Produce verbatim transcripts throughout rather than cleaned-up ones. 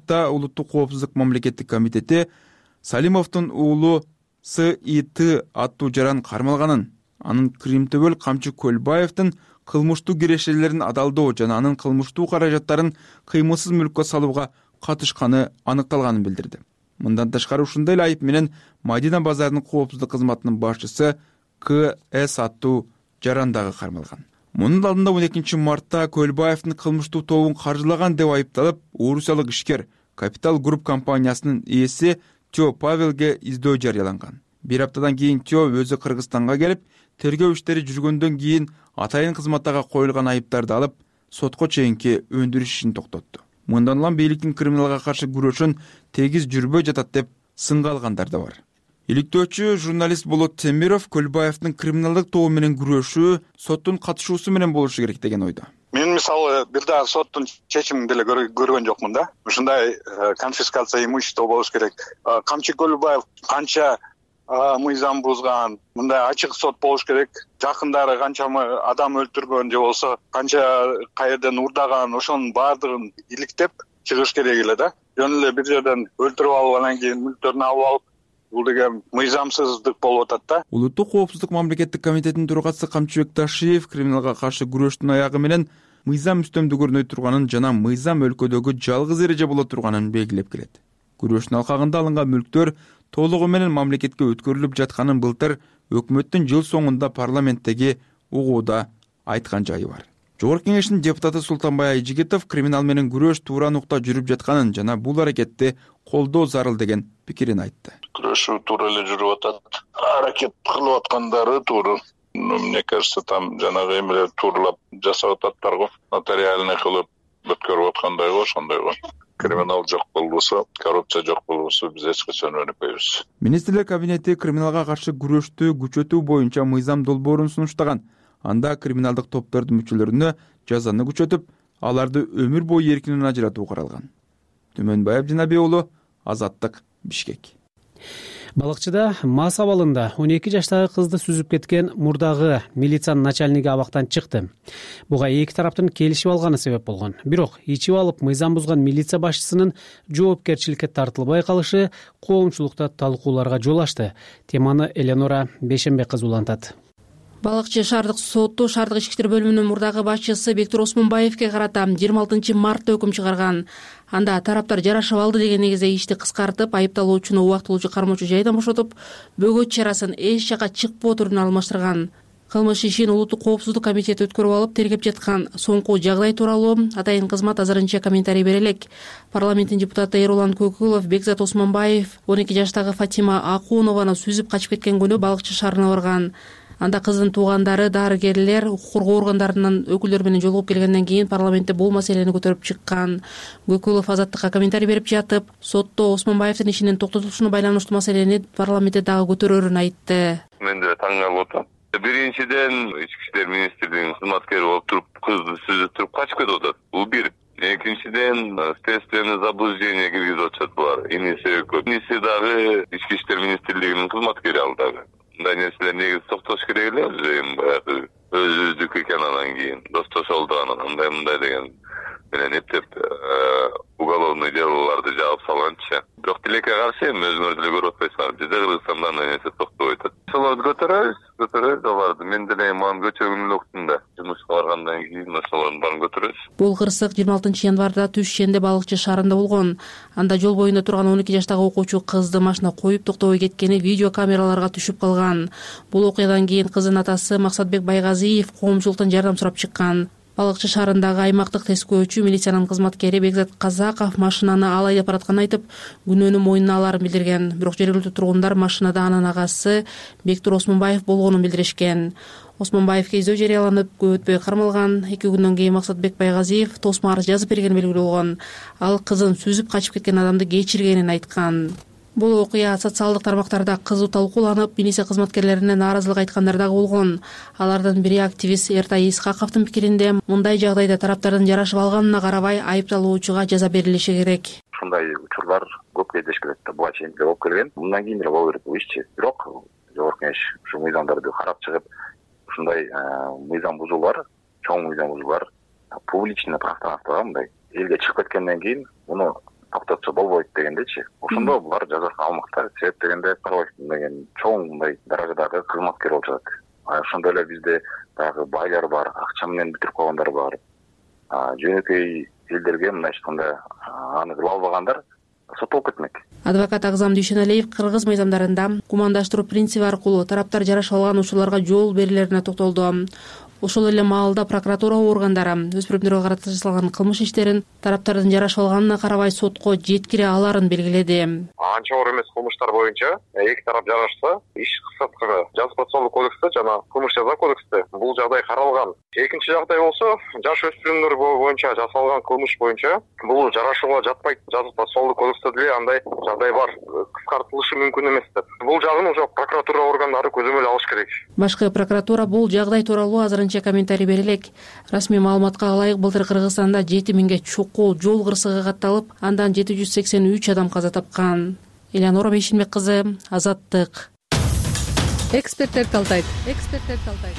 мартта Улуттук коопсуздук мамлекеттик комитети Салимовдун уулу С И Т аттуу жаран кармалганын, анын Кримтөбөл Камчы Көлбаевдин кылмыштуу кирешелерин адалдоо жана анын кылмыштуу каражаттарын кыймылсыз мүлккө салууга катышканы аныкталганын билдирди. Мындан тышкары ушундай эле айып менен Мадина базарынын коопсуздук кызматынын башчысы К С аттуу жаран дагы кармалган. Мунун алдында он экинчи мартта Көлбаевдин кылмыштуу тобун каржылаган деп айыпталып, орусиялык ишкер Капитал Групп компаниясынын ээси Тё Павелге издөө жарыяланган. Бир аптадан кийин Тё өзү Кыргызстанга келип, тергөө иштери жүргөндөн кийин атайын кызматтага коюлган айыптарды алып, сотко чейинки өндүрүш ишин токтотту. Мындан улам бийликтин криминалга каршы күрөшүн тегиз жүрбөй жатат деп сынга алгандар да бар. Иликтөөчү журналист Болот Темиров Көлбаевдин криминалдык тобу менен күрөшүү соттун катышуусу менен болушу керек деген ойдо. Мен мисалы бир дагы соттун чечимин деле көргөн жокмун да. Ушундай конфискация имущества болуш керек. Камчы Көлбаев канча мыйзам бузган, мындай ачык сот болуш керек. Жакындары канча адам өлтүргөн же болсо канча каерден урдаган, ошонун баардыгын иликтеп чыгыш керек эле да. Жөн эле бир жерден өлтүрүп алып анан кийин мүлктөрүн алып алып, бул деген мыйзамсыздык болуп атат да. Улуттук коопсуздук мамлекеттик комитетинин төрагасы Камчыбек Ташиев криминалга каршы күрөштүн аягы менен мыйзам үстөмдүгүрөнө турганын жана мыйзам өлкөдөгү жалгыз эреже боло турганын белгилеп келет. Күрөштүн алкагында алынган мүлктөр толугу менен мамлекетке өткөрүлүп жатканын былтыр өкмөттүн жыл соңунда парламенттеги угууда айткан жайы бар. Жогорку кеңештин депутаты Султанбай Айжигитов криминал менен күрөш туура нукта жүрүп жатканын жана бул аракетти колдоо зарыл деген пикирин айтты. Күрөшүү туура эле жүрүп атат. Аракет кылып аткандары туура. Мне кажется, там жанагы эмелер тууралап жасап ататтар го. Нотариальный кылып өткөрүп аткандай го, ошондой го. Криминал жок болбосо, коррупция жок болбосо биз эч качан өнүкпөйбүз. Министрлер кабинети криминалга каршы күрөштү күчөтүү боюнча мыйзам долбоорун сунуштаган. Анда криминалдык топтордун мүчөлөрүнө жазаны күчөтүп, аларды өмүр бою эркинен ажыратуу каралган. Түмөнбаев Жинаби уулу, Азаттык, Бишкек. Балыкчыда мас абалында он эки жаштагы кызды сүзүп кеткен мурдагы милициянын начальниги абактан чыкты. Буга эки тараптын келишип алганы себеп болгон. Бирок ичип алып мыйзам бузган милиция башчысынын жоопкерчиликке тартылбай калышы коомчулукта талкууларга жол ачты. Теманы Эленора Бейшенбек кызы улантат. Балыкчы шаардык соту шаардык ички иштер бөлүмүнүн мурдагы башчысы Бектур Осмонбаевке карата жыйырма алтынчы мартта өкүм чыгарган. Анда тараптар жарашып алды деген негизде ишти кыскартып, айыпталуучуну убактылуучу кармоочу жайдан бошотуп, бөгөт чарасын эч жака чыкпоо түрүнө алмаштырган. Кылмыш ишин Улуттук коопсуздук комитети өткөрүп алып, тергеп жаткан соңку жагдай тууралуу атайын кызмат азырынча комментарий бере элек. Парламенттин депутаты Эрулан Көкүлов Бекзат Осмонбаев он эки жаштагы Фатима Акунованы сүзүп качып кеткен күнү Балыкчы шаарына барган. Анда кыздын туугандары, дарыгерлер, укук коргоо органдарынын өкүлдөрү менен жолугуп келгенден кийин парламентте бул маселени көтөрүп чыккан. Көкүлов Азаттыкка комментарий берип жатып, сотто Осмонбаевдин ишинин токтотулушуна байланыштуу маселени парламентте дагы көтөрөрүн айтты. Мен да таң калып атам. Биринчиден ички иштер министрлигинин кызматкери болуп туруп, кызды сүзүп туруп качып кетип атат. Бул бир. Экинчиден следственный заблуждение киргизип атышат булар. Иниси өкөт. Иниси дагы ички иштер министрлигинин кызматкери ал дагы. Мындай нерселер негизи токтош керек эле, өзү баягы өзүбүздүкү экен, анан кийин достошолду, анан мындай мындай деген менен эптеп уголовный делолорду жаап салганчы. Бирок тилекке каршы эми өзүңөр деле көрүп атпайсыңар, бизде Кыргызстанда андай нерсе токтобой атат. Ошолорду көтөрөбүз, көтөрөбүз аларды. Мен деле мага көчөгүн эле уктумда. Жумушка баргандан кийин ошолордун баарын көтөрөбүз. Бул кырсык жыйырма алтынчы январда түш шенде Балыкчы шаарында болгон. Анда жол боюнда турган он эки жаштагы окуучу кызды машина коюп токтобой кеткени видео камераларга түшүп калган. Бул окуядан кийин кыздын атасы Максатбек Байгазиев коомчулуктан жардам сурап чыккан. Балыкчы шаарындагы аймактык тескөөчү милициянын кызматкери Бекзат Казаков машинаны ал айдап баратканын айтып, күнөөнү мойнуна аларын билдирген. Бирок жергиликтүү тургундар машинада анын агасы Бектур Осмонбаев болгонун билдиришкен. Осмонбаевке издөө жарыяланып, көп өтпөй кармалган. эки күндөн кийин Максатбек Байгазиев тосмо арыз жазып бергени белгилүү болгон. Ал кызын сүзүп качып кеткен адамды кечиргенин айткан. Бул окуя социалдык тармактарда кызуу талкууланып, милиция кызматкерлерине нааразылык айткандар дагы болгон. Алардын бири активист Эртай Исхаковдун пикиринде, мындай жагдайда тараптардын жарашып алганына карабай айыпталуучуга жаза берилиши керек. Ушундай учурлар көп кездешкен да, буга чейин деле болуп келген. Мындан кийин деле боло берет бул ишчи. Бирок жогорку кеңеш ушу мыйзамдарды карап чыгып, ушундай мыйзам бузуулар, чоң мыйзам бузуулар публичный пространствого мындай элге чыгып кеткенден кийин муну токтотуп элечи. Ошондо булар жазасын алмакта. Себеп дегенде карабайсың деген чоң мындай даражадагы кызматкер болуп жатат. Ошондой эле бизде дагы байлар бар, акча менен бүтүрүп койгондар бар. Жөнөкөй элдерге мындай айтканда аны кыла албагандар соттолуп кетмек. Адвокат Агзам Дүйшөналиев кыргыз мыйзамдарында гумандаштыруу принциби аркылуу тараптар жарашып алган учурларга жол берилерине токтолду. Ошол эле маалда прокуратура органдары өспүрүмдөргө карата жасалган кылмыш иштерин тараптардын жарашып алганына карабай сотко жеткире аларын белгиледи. Анча оор эмес кылмыштар боюнча эки тарап жарашса, иш кыскартканы жаза процессуалдык кодексте жана кылмыш жаза кодексте бул жагдай каралган. Экинчи жагдай болсо, жаш өспүрүмдөр боюнча жасалган кылмыш боюнча бул жарашууга жатпайт. Жаза процессуалдык кодексте деле андай жагдай бар. Кыскартылышы мүмкүн эмес деп. Бул жагын уже прокуратура органдары көзөмөл алыш керек. Башкы прокуратура бул жагдай тууралуу азырынча комментарий бере элек. Расмий маалыматка ылайык былтыр Кыргызстанда жети миңге чукул жол кырсыгы катталып, андан жети жүз сексен үч адам каза тапкан. Элеонора Мешинбек кызы, Азаттык. Эксперттер талдайт. Эксперттер талдайт.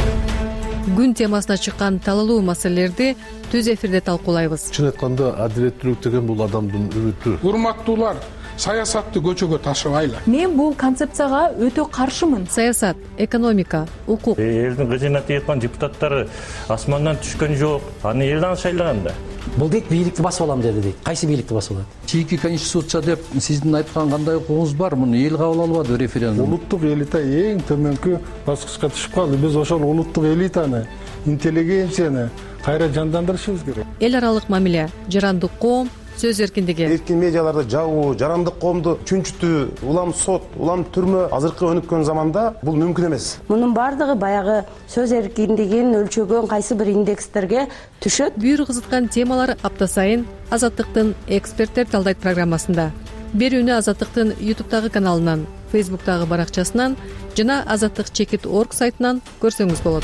Күн темасына чыккан талалуу маселелерди түз эфирде талкуулайбыз. Чын айтканда адилеттүүлүк деген бул адамдын үмүтү. Урматтуулар, саясатты көчөгө ташыбайлы. Мен бул концепцияга өтө каршымын. Саясат, экономика, укук. Элдин кызына тийган депутаттары асмандан түшкөн жок. Аны элден шайлаган да. Бул дейт бийликти басып алам деди дейт. Кайсы бийликти басып алат? Чийки конституция деп сиздин айткан кандай укугуңуз бар? Муну эл кабыл албады референдум. Улуттук элита эң төмөнкү баскычка түшүп калды. Биз ошол улуттук элитаны, интеллигенцияны кайра жандандырышыбыз керек. Эл аралык мамиле, жарандык коом, сөз эркиндиги. Эркин медиаларды жабуу, жарандык коомду чүнчүтүү, улам сот, улам түрмө азыркы өнүккөн заманда бул мүмкүн эмес. Мунун бардыгы баягы сөз эркиндигин өлчөгөн кайсы бир индекстерге түшөт. Бүйүр кызыткан темалар апта сайын Азаттыктын эксперттер талдайт программасында. Берүүнү Азаттыктын ютубтагы каналынан, фейсбуктагы баракчасынан жана азаттык чекит точка орг сайтынан көрсөңүз болот.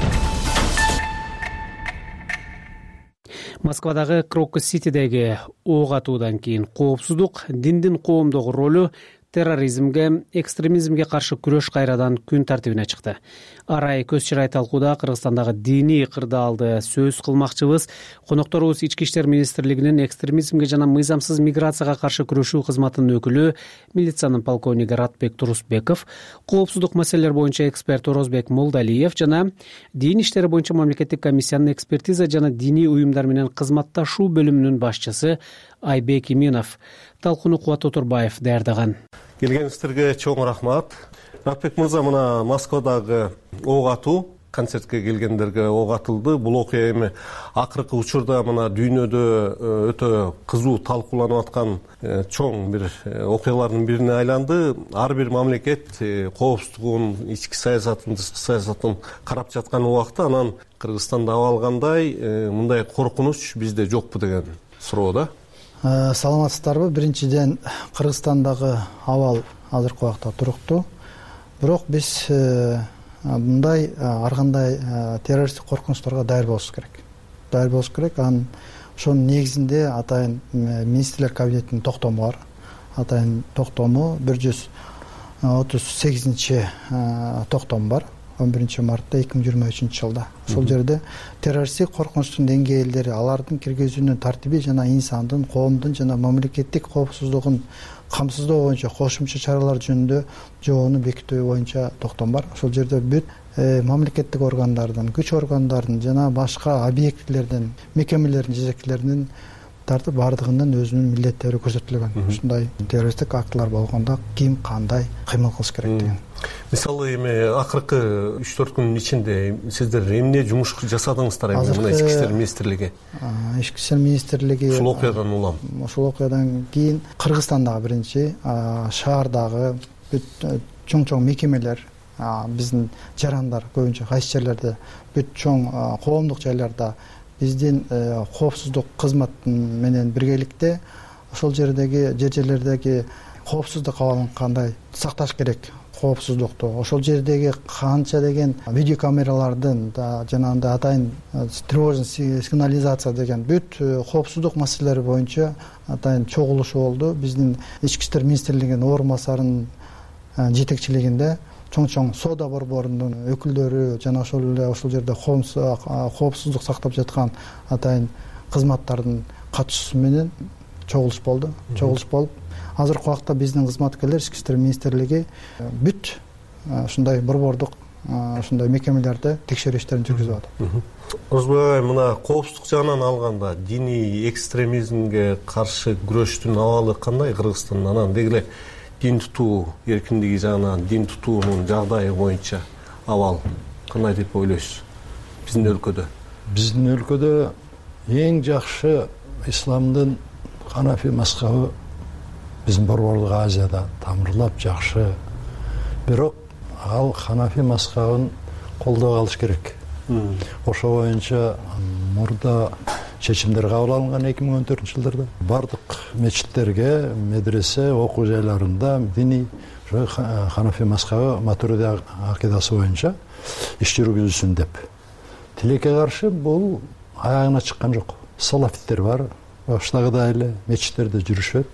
Москвадагы Крокус-Ситидеги ок атуудан кийин коопсуздук, диндин коомдогу ролу, терроризмге, экстремизмге каршы күрөш кайрадан күн тартибине чыкты. Арай көз чырай талкууда Кыргызстандагы диний кырдаалды сөз кылмакчыбыз. Конокторубуз Ички иштер министрлигинин экстремизмге жана мыйзамсыз миграцияга каршы күрөшүү кызматынын өкүлү, милициянын полковниги Ратбек Турусбеков, коопсуздук маселелер боюнча эксперт Орозбек Молдалиев жана дин иштери боюнча мамлекеттик комиссиянын экспертиза жана диний уюмдар менен кызматташуу бөлүмүнүн башчысы Айбек Иминов. Талкууну Кубат Отурбаев даярдаган. Келгениңиздерге чоң рахмат. Ратбек мырза, мына Москвадагы ок атуу, концертке келгендерге ок атылды. Бул окуя эми акыркы учурда мына дүйнөдө өтө кызуу талкууланып аткан чоң бир окуялардын бирине айланды. Ар бир мамлекет коопсуздугун, ички саясатын, тышкы саясатын карап жаткан убакта анан Кыргызстанда абалгандай мындай коркунуч бизде жокпу деген суроо да. Саламатсыздарбы? Биринчиден Кыргызстандагы абал азыркы убакта туруктуу. Бирок биз мындай ар кандай террористтик коркунучтарга даяр болушубуз керек. Даяр болуш керек. Анын ошонун негизинде атайын министрлер кабинетинин токтому бар. Атайын токтому бир жүз отуз сегизинчи токтом бар. он биринчи мартта эки миң жыйырма үчүнчү жылда. Ошол жерде террористтик коркунучтун деңгээлдери, алардын киргизүүнүн тартиби жана инсандын, коомдун жана мамлекеттик коопсуздугун камсыздоо боюнча кошумча чаралар жөнүндө жообуну бекитүү боюнча токтом бар. Ошол жерде бүт мамлекеттик органдардын, күч органдардын жана башка объектилердин, мекемелердин жетекчилеринин тартып бардыгынын өзүнүн милдеттери көрсөтүлгөн. Ушундай террористтик актылар болгондо ким кандай кыймыл кылыш керек деген. Мисалы эми акыркы үч төрт күнүн ичинде сиздер эмне жумуш жасадыңыздар эми мына Ички иштер министрлиги? Ички иштер министрлиги ушул окуядан улам. Ошол окуядан кийин Кыргызстандагы биринчи, шаардагы бүт чоң-чоң мекемелер, биздин жарандар көбүнчө кайсы жерлерде бүт чоң коомдук жайларда биздин коопсуздук кызмат менен биргеликте ошол жердеги жер-жерлердеги коопсуздук абалын кандай сакташ керек, коопсуздукту. Ошол жердеги канча деген видеокамералардын жанагындай атайын тревожный сигнализация деген бүт коопсуздук маселелери боюнча атайын чогулушу болду. Биздин Ички иштер министрлигинин орун басарынын жетекчилигинде чоң-чоң соода борборунун өкүлдөрү жана ошол эле ошол жерде коопсуздук сактап жаткан атайын кызматтардын катышуусу менен чогулуш болду. Чогулуш болуп, азыркы убакта биздин кызматкерлер ички иштер министрлиги бүт ушундай борбордук ушундай мекемелерде текшерүү иштерин жүргүзүп атат. Озбой мына коопсуздук жагынан алганда диний экстремизмге каршы күрөштүн абалы кандай Кыргызстанда? Анан деги эле дин тутуу эркиндиги жагынан, дин тутуунун жагдайы боюнча абал кандай деп ойлойсуз биздин өлкөдө? Биздин өлкөдө эң жакшы исламдын Ханафи мазхабы биздин борборлук Азияда тамырлап жакшы. Бирок ал Ханафи мазхабын колдоо алыш керек. Ошо боюнча мурда чечимдер кабыл алынган эки миң он төртүнчү жылдарда бардык мечиттерге, медресе, окуу жайларында диний Ханафи мазхабы Матуриди акидасы боюнча иш жүргүзүлсүн деп. Тилекке каршы бул аягына чыккан жок. Салафиттер бар, баштагыдай эле мечиттерде жүрүшөт.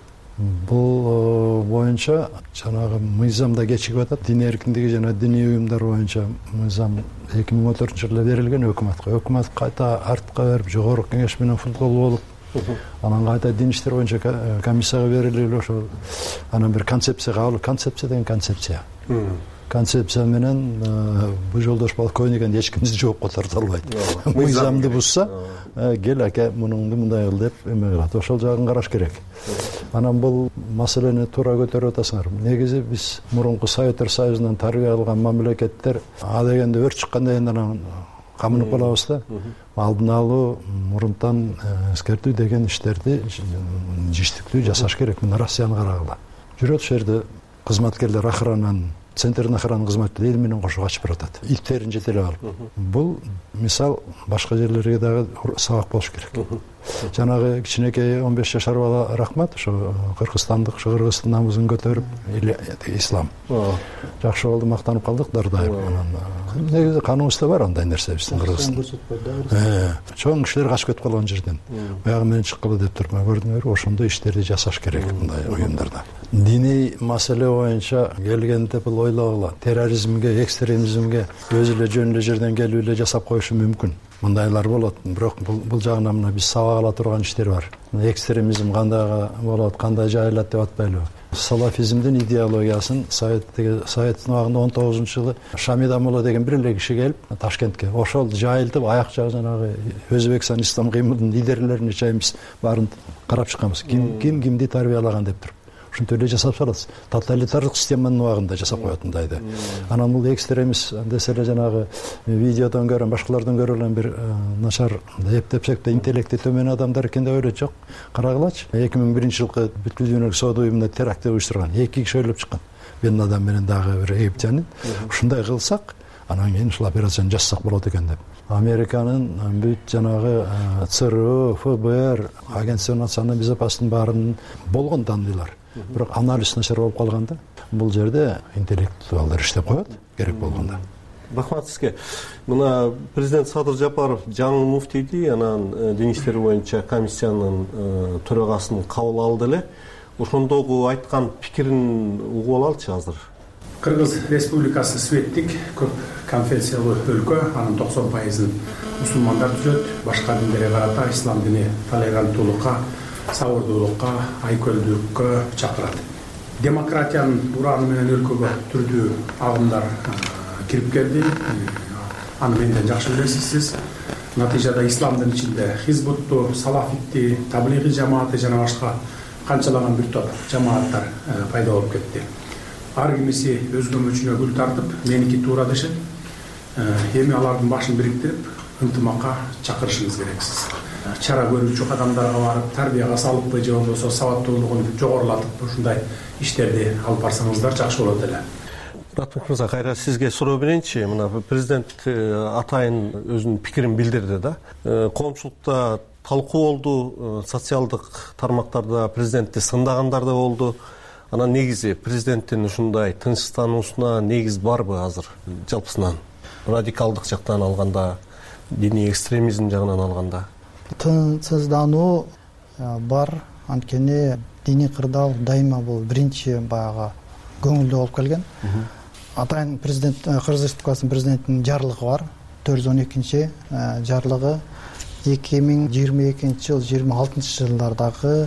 Бул боюнча жанагы мыйзамда кечигип атат. Дин эркиндиги жана диний уюмдар боюнча мыйзам эки миң он төртүнчү жылда берилген өкмөткө. Өкмөт кайта артка берип, жогорку кеңеш менен футбол болуп, анан кайта дин иштер боюнча комиссияга берилип, ошо анан бир концепция кабыл, концепция деген концепция. Концепция менен бул жолдош полковник эч кимди жоопко тарта албайт. Мыйзамды бузса, кел аке мунуңду мындай кыл деп эме кылат. Ошол жагын караш керек. Анан бул маселени туура көтөрүп атасыңар. Негизи биз мурунку Советтер Союзунан тарбия алган мамлекеттер а дегенде өрт чыкканда эми анан камынып калабыз да. Алдын алуу, мурунтан эскертүү деген иштерди жиштиктүү жасаш керек. Мына Россияны карагыла. Жүрөт ошол жерде кызматкерлер охрананын центрдин охрана кызматкерлери эл менен кошо качып баратат. Иттерин жетелеп алып. Бул мисал башка жерлерге дагы сабак болуш керек. Жанагы кичинекей он беш жашар бала Рахмат ошо кыргызстандык, ошо кыргыздын намысын көтөрүп, ислам. Жакшы болду, мактанып калдык Дардайым. Анан негизи каныбызда бар андай нерсе биздин Кыргызстанда. Чоң кишилер качып кетип калган жерден. Баягы менен чыккыла деп туруп көрдүңөрбү? Ошондой иштерди жасаш керек мындай уюмдарда. Диний маселе боюнча келгенде бул ойлогула, терроризмге, экстремизмге өзү эле жөн эле жерден келип эле жасап коюшу мүмкүн. Мындайлар болот, бирок бул бул жагынан мына биз сабак ала турган иштер бар. Экстремизм кандай болот, кандай жайылат деп атпайлыбы? Салафизмдин идеологиясын Советтеги Советтин убагында он тогузунчу жылы Шамида Мулла деген бир эле киши келип Ташкентке ошол жайылтып, аяк жагы жанагы Өзбекстан ислам кыймылынын лидерлерине чейин биз баарын карап чыкканбыз. Ким ким кимди тарбиялаган деп туруп. Ушинтип эле жасап салат. Тоталитардык системанын убагында жасап коет мындайды. Анан бул экстремист десе эле жанагы видеодон көрөн, башкалардан көрөлгөн бир начар эптепсек да интеллекти төмөн адамдар экен деп ойлойт. Жок, карагылачы. эки миң биринчи жылкы бүткүл дүйнөлүк соода уюмунда теракт уюштурган эки киши өлүп чыккан. Бен адам менен дагы бир египтянин. Ушундай кылсак, анан кийин ушул операцияны жасасак болот экен деп. Американын бүт жанагы ЦРУ, ФБР, Агентство национальной безопасности баарын болгон таандыйлар. Бирок анализ начар болуп калганда, бул жерде интеллектуалдар иштеп коет керек болгондо. Рахмат сизге. Мына президент Садыр Жапаров жаңы муфтийди, анан дин иштери боюнча комиссиянын төрагасын кабыл алды эле. Ошондогу айткан пикирин угуп алалычы азыр. Кыргыз Республикасы светтик көп конфессиялуу өлкө, анын токсон пайызын мусулмандар түзөт. Башка диндерге карата ислам дини толеранттуулукка, сабырдуулукка, айкөлдүккө чакырат. Демократиянын ураны менен өлкөгө түрдүү агымдар кирип келди. Аны менден жакшы билесиз сиз. Натыйжада исламдын ичинде Хизбутту, Салафитти, Таблиги жамааты жана башка канчалаган бир топ жамааттар пайда болуп кетти. Ар кимиси өз көмөчүнө гүл тартып, меники туура дешет. Эми алардын башын бириктирип, ынтымакка чакырышыбыз керексиз. Чара көрүүчү адамдарга барып, тарбияга салыппы же болбосо сабаттуулугун жогорулатып, ушундай иштерди алып барсаңыздар жакшы болот эле. Ратмик мырза, кайра сизге суроо берейинчи. Мына президент атайын өзүнүн пикирин билдирди да. Коомчулукта талкуу болду, социалдык тармактарда президентти сындагандар да болду. Анан негизи президенттин ушундай тынчтануусуна негиз барбы азыр жалпысынан? Радикалдык жактан алганда, диний экстремизм жагынан алганда? Тынчсыздануу бар, анткени диний кырдаал дайыма бул биринчи баягы көңүлдүү болуп келген. Атайын президент Кыргыз Республикасынын президентинин жарлыгы бар. төрт жүз он экинчи жарлыгы эки миң жыйырма экинчи жыл, жыйырма алтынчы жылдардагы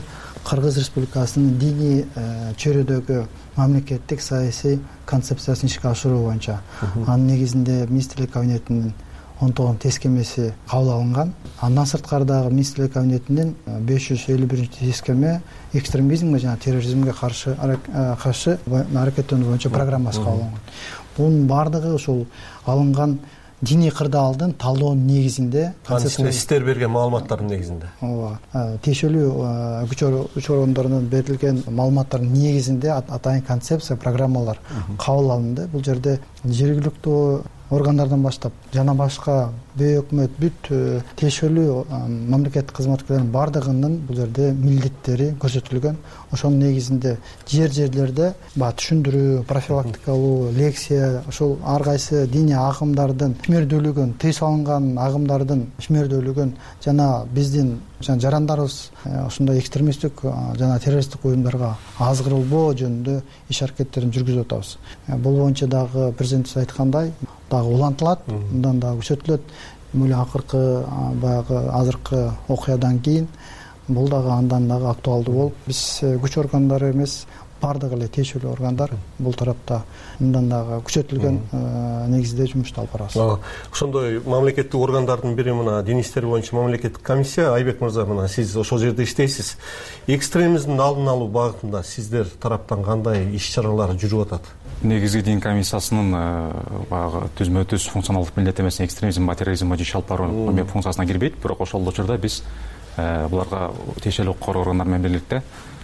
Кыргыз Республикасынын диний чөйрөдөгү мамлекеттик саясий концепциясын ишке ашыруу боюнча анын негизинде министрлер кабинетинин он тогузунчу тескемеси кабыл алынган. Андан сырткары дагы министрлер кабинетинин беш жүз элүү биринчи тескеме экстремизмге жана терроризмге каршы каршы аракеттенүү боюнча программасы кабыл алынган. Бунун баардыгы ушул алынган диний кырдаалдын талоонун негизинде, анын ичинде сиздер берген маалыматтардын негизинде, ооба, тиешелүү күч орондорунун берилген маалыматтардын негизинде атайын концепция, программалар кабыл алынды. Бул жерде жергиликтүү органдардан баштап жана башка бейөкмөт бүт тиешелүү мамлекеттик кызматкерлердин баардыгынын бул жерде милдеттери көрсөтүлгөн. Ошонун негизинде жер жерлерде баягы түшүндүрүү, профилактикалуу лекция, ошол ар кайсы диний агымдардын ишмердүүлүгүн, тыйым салынган агымдардын ишмердүүлүгүн жана биздин жана жарандарыбыз ушундай экстремисттик жана террористтик уюмдарга азгырылбоо жөнүндө иш аракеттерин жүргүзүп атабыз. Бул боюнча дагы президентибиз айткандай дагы улантылат, мындан дагы күчөтүлөт. Мөйлө акыркы баягы азыркы окуядан кийин бул дагы андан дагы актуалдуу болуп, биз күч органдары эмес, баардык эле тиешелүү органдар бул тарапта мындан дагы күчөтүлгөн негизде жумушту алып барабыз. Ошондой мамлекеттик органдардын бири мына дин иштери боюнча мамлекеттик комиссия. Айбек мырза, мына сиз ошол жерде иштейсиз. Экстремизмдин алдын алуу багытында сиздер тараптан кандай иш-чаралар жүрүп атат? Негизги дин комиссиясынын баягы түзмө түз функционалдык милдеттемеси экстремизм, терроризмге иш алып баруу функциясына кирбейт, бирок ошол учурда биз буларга тиешелүү укук органдар менен бирликте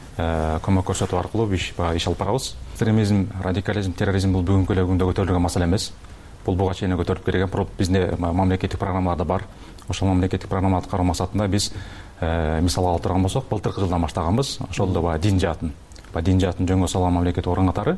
көмөк көрсөтүү аркылуу иш алып барабыз. Экстремизм, радикализм, терроризм бул бүгүнкү эле күндө көтөрүлгөн маселе эмес. Бул буга чейин көтөрүлүп келген, бизде мамлекеттик программаларда бар. Ошол мамлекеттик программаларды аткаруу максатында биз мисал алып турган болсок, былтыркы жылдан баштаганбыз. Ошол да баягы дин жаатын, дин жаатын жөнгө салган мамлекеттик орган катары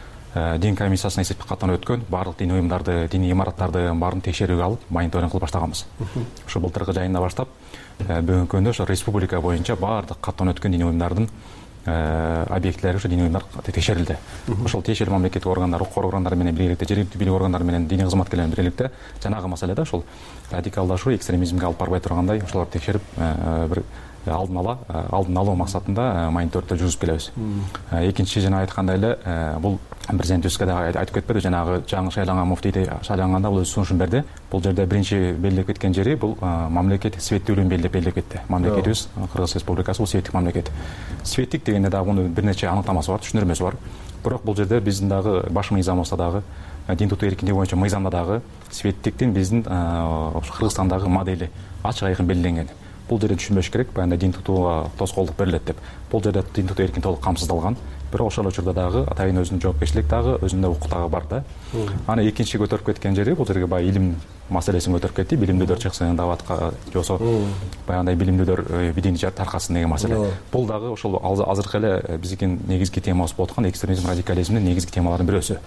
дин комиссиясына эсептик каттан өткөн баардык дин уюмдарды, дини имараттарды баарын текшерүүгө алып, мониторинг кылып баштаганбыз. Ошо былтыркы жайында баштап бүгүнкү күндө ошо республика боюнча баардык каттан өткөн дини уюмдардын объектилери, ошо дини уюмдар текшерилди. Ошол тиешелүү мамлекеттик органдар, укук органдары менен биргеликте, жергиликтүү бийлик органдары менен дини кызматкерлер менен биргеликте жанагы маселеде ошол радикалдашуу, экстремизмге алып барбай тургандай ошолорду текшерип бир алдын ала алдын алуу максатында мониторингдер жүргүзүп келебиз. Экинчи, жана айткандай эле, бул президентибизге дагы айтып кетпеди, жанагы жаңы шайланган муфтийди шайланганда бул өз сунушун берди. Бул жерде биринчи белгилеп кеткен жери бул мамлекет светтүүлүгүн белгилеп белгилеп кетти. Мамлекетибиз Кыргыз Республикасы бул светтик мамлекет. Светтик дегенде дагы мунун бир нече аныктамасы бар, түшүндүрмөсү бар. Бирок бул жерде биздин дагы баш мыйзамыбызда дагы дин тутуу эркиндиги боюнча мыйзамда дагы светтиктин биздин Кыргызстандагы модели ачык айкын белгиленген. Бул жерде түшүнбөш керек, баягы дин тутууга тоскоолдук берилет деп. Бул жерде дин тутуу эркин толук камсыздалган. Бирок ошол учурда дагы атайын өзүнүн жоопкерчилик дагы, өзүндө укук дагы бар да. Аны экинчи көтөрүп кеткен жери бул жерге баягы илим маселесин көтөрүп кетти. Билимдүүлөр чыксын даватка, жосо баягындай билимдүүлөр бирин таркасын деген маселе. Бул дагы ошол азыркы эле биздин негизги темабыз болуп аткан экстремизм, радикализмдин негизги темаларынын бирөөсү.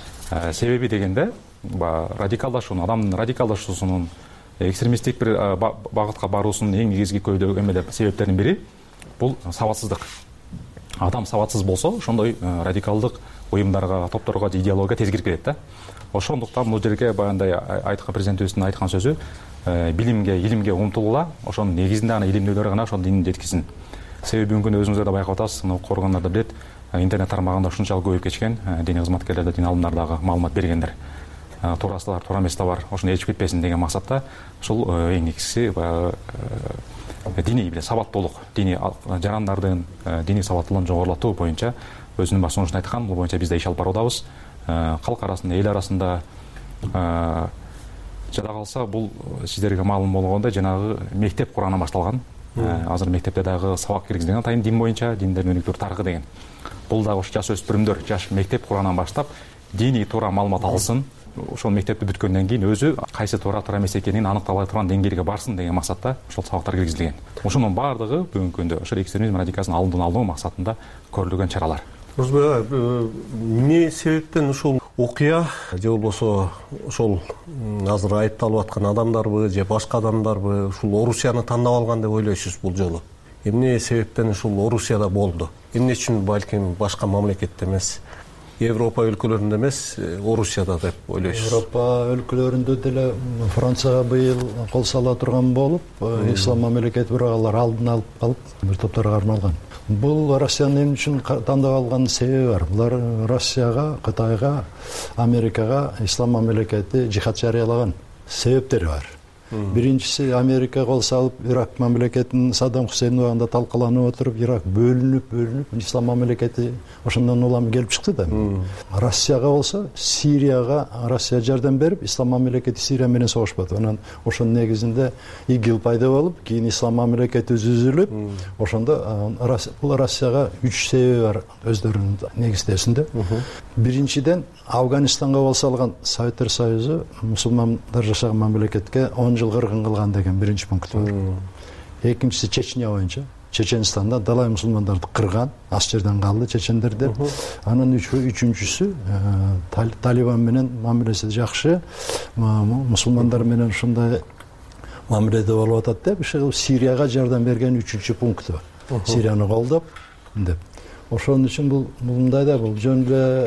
Себеби дегенде радикалдашуунун, адамдын радикалдашуусунун, экстремисттик бир багытка баруусунун эң негизги көйдөгү эмелер себептеринин бири бул сабатсыздык. Адам сабатсыз болсо, ошондой радикалдык уюмдарга, топторго, идеологияга тез кирип кетет да. Ошондуктан бул жерге баягындай айткан президентибиздин айткан сөзү билимге, илимге умтулула, ошонун негизинде аны илимдүүлөр гана ошол динин жеткизин. Себеби бүгүнкү күндө өзүңүздөр да байкап атасыз, укук органдарда билет, интернет тармагында ушунчалык көбөйүп кеткен, дини кызматкерлер, дин алымдар дагы маалымат бергендер. Туурасы бар, туура эмеси да бар, ошону ээрчип кетпесин деген максатта ушул эң негизгиси баягы диний бир сабаттуулук, дини жарандардын диний сабаттуулугун жогорулатуу боюнча өзүнүн баш сунушун айткан. Бул боюнча биз да иш алып баруудабыз. Калк арасында, эл арасында жада калса бул сиздерге маалым болгондой жанагы мектеп Курандан башталган. Азыр мектепте дагы сабак киргизилген атайын дин боюнча, диндердин өнүктүрүү тарыхы деген. Бул дагы ушу жаш өспүрүмдөр, жаш мектеп Курандан баштап диний туура маалымат алсын. Ошол мектепти бүткөндөн кийин өзү кайсы туура туура эмес экенин аныктала турган деңгээлге барсын деген максатта ошол сабактар киргизилген. Ошонун баардыгы бүгүнкү күндө ошол экстремизм, радикализмдин алдын алуу максатында көрүлгөн чаралар. Эмне себептен ушул окуя же болбосо ошол азыр айыпталып аткан адамдарбы же башка адамдарбы ушул Орусияны тандап алган деп ойлойсуз бул жолу? Эмне себептен ушул Орусияда болду? Эмне үчүн балким башка мамлекетте эмес? Европа өлкөлөрүндө эмес, Орусияда деп ойлойсуз? Европа өлкөлөрүндө деле Францияга быйыл кол сала турган болуп, ислам мамлекети бирок алар алдын алып калып, бир топторго кармалган. Бул Россиянын эмне үчүн тандап алган себеби бар. Булар Россияга, Кытайга, Америкага ислам мамлекети жихад жарыялаган себептери бар. Биринчиси, Америка кол салып, Ирак мамлекетин Саддам Хусейн убагында талкаланып отуруп, Ирак бөлүнүп, бөлүнүп, ислам мамлекети ошондон улам келип чыкты да. Россияга болсо, Сирияга Россия жардам берип, ислам мамлекети Сирия менен согушпады. Анан ошонун негизинде ИГИЛ пайда болуп, кийин ислам мамлекети түзүлүп, ошондо бул Россияга үч себеби бар өздөрүнүн негиздесинде. Биринчиден, Афганистанга кол салган Советтер Союзу мусулмандар жашаган мамлекетке он жыл кыргын кылган деген биринчи пункт бар. Экинчиси, Чечня боюнча, Чеченстанда далай мусулмандарды кырган, аз жерден калды чечендер деп. Анан үчүнчүсү, Талибан менен мамилеси жакшы, мусулмандар менен ушундай мамиледе болуп атат деп, Сирияга жардам берген үчүнчү пункту бар. Сирияны колдоп деп. Ошон үчүн бул мындай да, бул жөн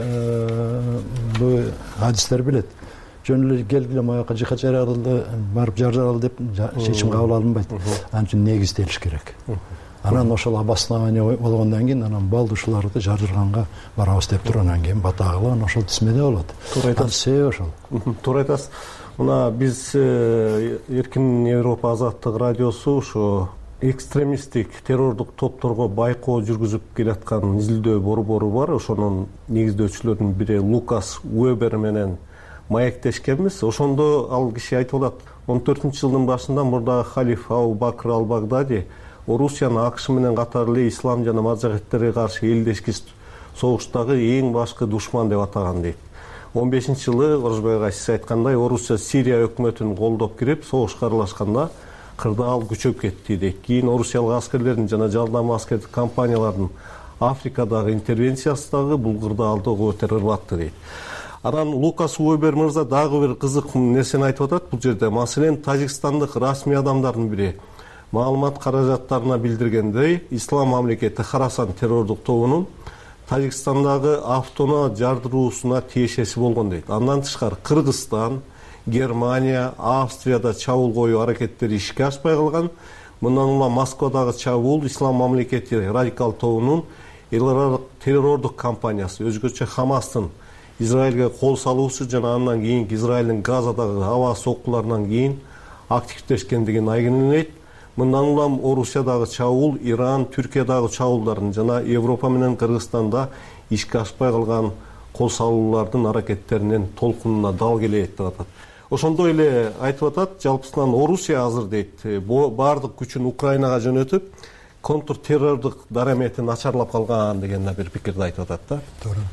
эле бул хадистер билет. Жөн эле келгиле мояка жихад жарыялды, барып жарыялды деп чечим кабыл алынбайт. Анын үчүн негизделиш керек. Анан ошол обоснование болгондон кийин анан болду ушуларды жардырганга барабыз деп туруп, анан кийин батагылы анан ошол тизмеде болот. Туура айтасыз. Себеби ошол. Туура айтасыз. Мына биз Эркин Европа азаттык радиосу ушу экстремисттик террордук топторго байкоо жүргүзүп келаткан изилдөө борбору бар. Ошонун негиздөөчүлөрүнүн бири Лукас Уэбер менен маектешкенбиз. Ошондо ал киши айтып атат, он төртүнчү жылдын башында мурдагы халиф Абу Бакр ал-Багдади Орусияны АКШ менен катар эле ислам жана мажахиттерге каршы элдешкис согуштагы эң башкы душман деп атаган дейт. он бешинчи жылы Орозбек ага сиз айткандай Орусия Сирия өкмөтүн колдоп кирип, согушка аралашканда кырдаал күчөп кетти дейт. Кийин орусиялык аскерлердин жана жардам аскердик компаниялардын Африкадагы интервенциясы дагы бул кырдаалды өтө ырбатты дейт. Анан Лукас Уэбер мырза дагы бир кызык нерсени айтып атат бул жерде. Маселен, Тажикстандык расмий адамдардын бири маалымат каражаттарына билдиргендей, ислам мамлекети Харасан террордук тобунун Тажикстандагы автоунаа жардыруусуна тиешеси болгон дейт. Андан тышкары Кыргызстан, Германия, Австрияда чабуул коюу аракеттери ишке ашпай калган. Мындан улам Москвадагы чабуул ислам мамлекети радикал тобунун эл аралык террордук компаниясы, өзгөчө Хамастын Израилге кол салуусу жана андан кийинки Израилдин Газадагы аба соккуларынан кийин активдешкендигин айгинелейт. Мындан улам Орусиядагы чабуул, Иран, Түркиядагы чабуулдардын жана Европа менен Кыргызстанда ишке ашпай калган кол салуулардын аракеттеринин толкунуна дал келет деп атат. Ошондой эле айтып атат, жалпысынан Орусия азыр дейт, баардык күчүн Украинага жөнөтүп, контртеррордук дарамети начарлап калган деген бир пикирди айтып атат да.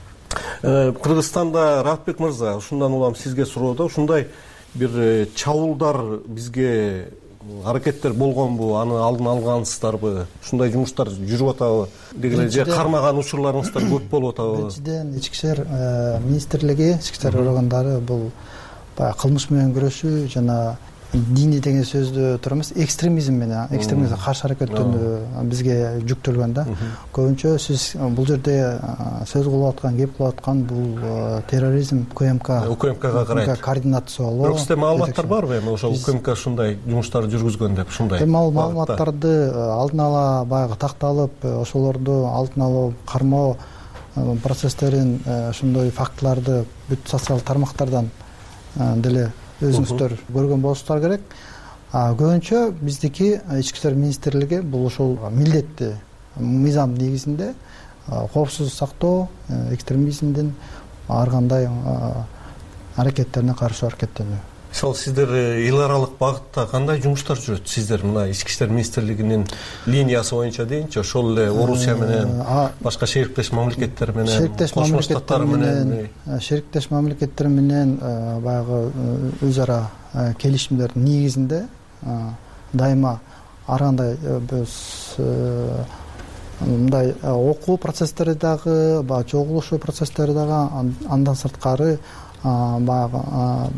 Туура. Кыргызстанда Рафбек мырза, ушундан улам сизге суроодо, ушундай бир чабуулдар бизге аракеттер болгонбу, аны алдын алгансыздарбы? Ушундай жумуштар жүрүп атабы? Дегеле же кармаган учурларыңыздар көп болуп атабы? Биринчиден ички иштер министрлиги, ички иштер органдары бул баягы кылмыш менен күрөшүү жана диний деген сөздү туура эмес, экстремизм менен, экстремизмге каршы аракеттенүү бизге жүктөлгөн да. Көбүнчө сиз бул жерде сөз кылып аткан, кеп кылып аткан бул терроризм УКМК УКМКга карайт. Координациялоо. Бирок сизде маалыматтар барбы эми ошол УКМК ушундай жумуштарды жүргүзгөн деп, ушундай? Эми ал маалыматтарды алдын ала баягы такталып, ошолорду алдын алуу, кармоо процесстерин, ошондой фактыларды бүт социалдык тармактардан деле өзүңүздөр көргөн болушуңуздар керек. Көбүнчө биздики ички иштер министрлиги бул ошол милдетти мыйзам негизинде коопсуздук сактоо, экстремизмдин ар кандай аракеттерине каршы аракеттенүү. Мисалы сиздер эл аралык багытта кандай жумуштар жүрөт? Сиздер мына ички иштер министрлигинин линиясы боюнча дейинчи, ошол эле Орусия менен башка шериктеш мамлекеттер менен, Кошмо Штаттар менен, шериктеш мамлекеттер менен баягы өз ара келишимдердин негизинде дайыма ар кандай биз мындай окуу процесстери дагы, баягы чогулушуу процесстери дагы, андан сырткары баягы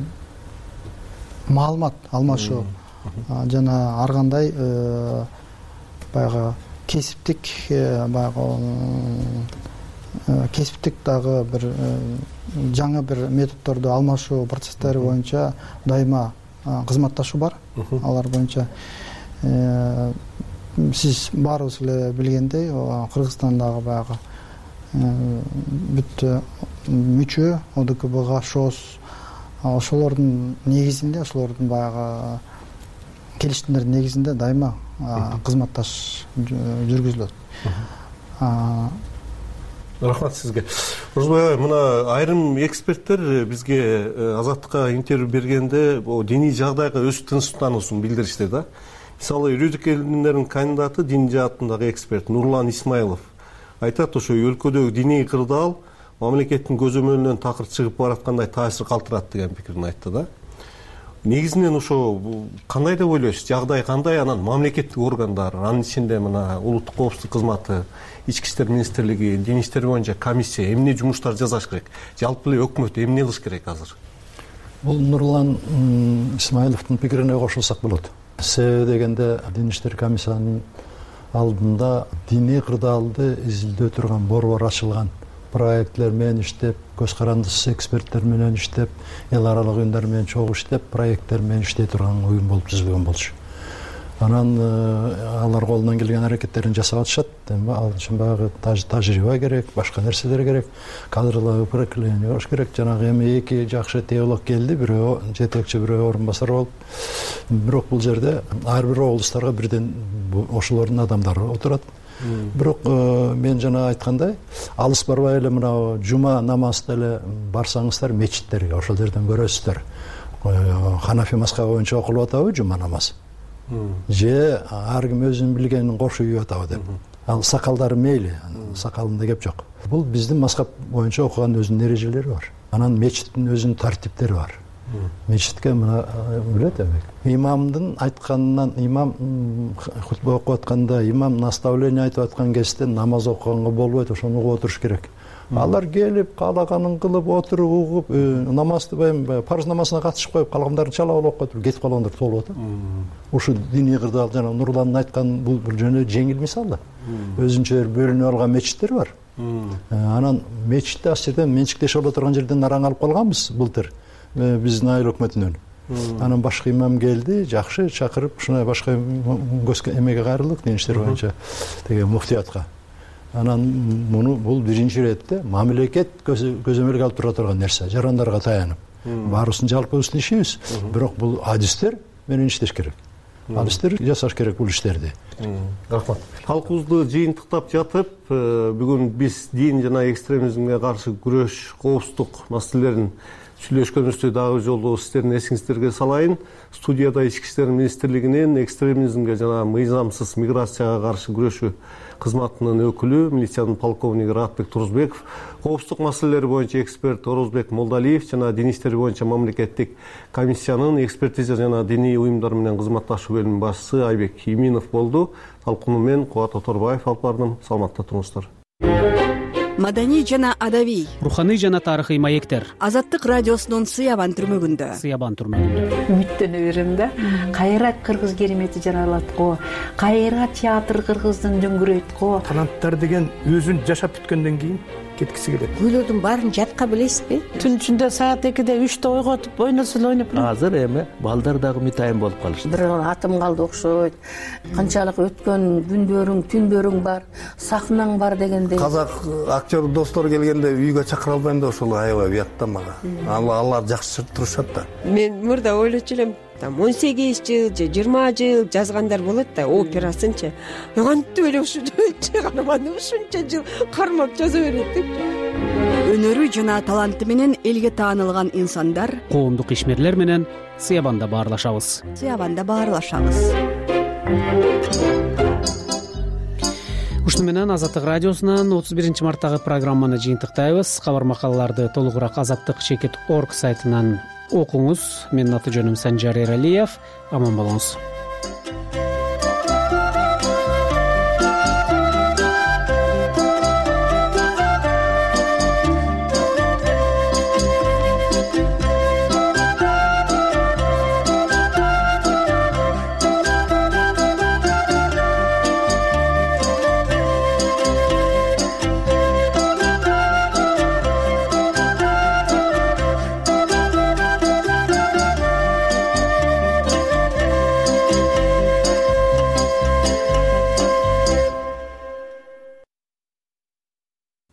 маалымат алмашуу жана ар кандай баягы кесиптик баягы кесиптик дагы бир жаңы бир методдорду алмашуу процесстери боюнча дайыма кызматташуу бар. Алар боюнча сиз баарыбыз эле билгендей, Кыргызстандагы баягы бүт мүчө ОДКБга ШОС ошолордун негизинде, ошолордун баягы келишимдердин негизинде дайыма кызматташ жүргүзүлөт. Рахмат сизге. Орозбой, мына айрым эксперттер бизге Азаттыкка интервью бергенде диний жагдайга өз тынч тутуусун билдиришти да. Мисалы, юридик илимдердин кандидаты, дин жаатындагы эксперт Нурлан Исмайлов айтат, ошо өлкөдөгү диний кырдаал мамлекеттин көзөмөлүнөн такыр чыгып бараткандай таасир калтырат деген пикирин айтты да. Негизинен ошо кандай деп ойлойсуз? Жагдай кандай? Анан мамлекеттик органдар, анын ичинде мына улуттук коопсуздук кызматы, ички иштер министрлиги, дин иштери боюнча комиссия эмне жумуштар жасаш керек? Жалпы эле өкмөт эмне кылыш керек азыр? Бул Нурлан Исмайловдун пикирине кошулсак болот. Себеби дегенде дин иштер комиссиянын алдында диний кырдаалды изилдөө турган борбор ачылган. Проектлер менен иштеп, көз карандысыз эксперттер менен иштеп, эл аралык уюмдар менен чогуу иштеп, проекттер менен иштей турган уюм болуп түзүлгөн болчу. Анан алар колунан келген аракеттерин жасап атышат. Ал үчүн баягы тажрыйба керек, башка нерселер керек, кадрлар укрепление керек. Жанагы эми эки жакшы теолог келди, бирөө жетекчи, бирөө орун басар болуп. Бирок бул жерде ар бир облустарга бирден ошолордун адамдары отурат. Бирок мен жана айткандай, алыс барбай эле мына жума намазды эле барсаңыздар мечиттерге, ошол жерден көрөсүздөр. Ханафи мазхабы боюнча окулуп атабы жума намаз? Же ар ким өзүнүн билгенин кош үйүп атабы деп. Ал сакалдары мейли, сакалында кеп жок. Бул биздин мазхаб боюнча окуган өзүнүн эрежелери бар. Анан мечиттин өзүнүн тартиптери бар. Мечитке мына билет эми. Имамдын айтканынан, имам хутба окуп атканда, имам наставление айтып аткан кезде намаз окуганга болбойт, ошону угуп отуруш керек. Алар келип, каалаганын кылып, отуруп, угуп, намазды баягы парыз намазына катышып коюп, калгандарын чалап окуп атып, кетип калгандар толуп атат. Ушу диний кырдаал жана Нурландын айткан бул бир жөнү жеңил мисал да. Өзүнчө бөлүнүп алган мечиттер бар. Анан мечитте ас жерден менчиктешип ала турган жерден араң алып калганбыз былтыр. Биздин айыл өкмөтүнөн. Анан башкы имам келди, жакшы чакырып, ушундай башка эмеге кайрылдык, дин иштери боюнча деген муфтиятка. Анан муну бул биринчи иретте мамлекет көзөмөлгө алып тура турган нерсе, жарандарга таянып. Баарыбыздын жалпыбыздын ишибиз, бирок бул адистер менен иштеш керек. Адистер жасаш керек бул иштерди. Рахмат. Калкыбызды жыйынтыктап жатып, бүгүн биз дин жана экстремизмге каршы күрөш, коопсуздук маселелерин сүйлөшкөнүздү дагы жолу сиздердин эсиңиздерге салайын. Студияда ички иштер министрлигинин экстремизмге жана мыйзамсыз миграцияга каршы күрөшүү кызматынын өкүлү, милициянын полковниги Ратбек Турузбеков, коопсуздук маселелери боюнча эксперт Орозбек Молдалиев жана дин иштери боюнча мамлекеттик комиссиянын экспертиза жана диний уюмдар менен кызматташуу бөлүмүнүн башчысы Айбек Иминов болду. Талкууну мен Кубат Оторбаев алып бардым. Саламатта туруңуздар. Маданий жана адабий, руханий жана тарыхый маектер. Азаттык радиосунун Сыябан түрмөгүндө. Сыябан түрмөгүндө. Үмүттөнө берем да. Кайра кыргыз керемети жаралат го. Кайра театр кыргыздын дөңгүрөйт го. Таланттар деген өзүн жашап бүткөндөн кийин кеткиси келет. Күйлөрдүн баарын жатка билесизби? Түн ичинде саат экиде үчтө ойготуп, ойносо ойноп. Азыр эми балдар дагы мытайын болуп калышты. Бир атым калды окшойт. Канчалык өткөн күндөрүң, түндөрүң бар, сахнаң бар дегендей. Казак актер достор келгенде үйгө чакыра албайм да ошол аябай уят да мага. Алар жакшы турушат да. Мен мурда ойлочу элем, там он сегиз жыл же жыйырма жыл жазгандар болот да, операсынчы. Кантип эле ушунча каарманды ушунча жыл кармап жаза берет деп. Өнөрү жана таланты менен элге таанылган инсандар, коомдук ишмерлер менен Сыябанда баарлашабыз. Сыябанда баарлашабыз. Ушуну менен Азаттык радиосунан отуз биринчи марттагы программаны жыйынтыктайбыз. Кабар макалаларды толугураак азаттык чекит точка орг сайтынан окуңуз. Менин аты жөнүм Санжар Эралиев. Аман болуңуз.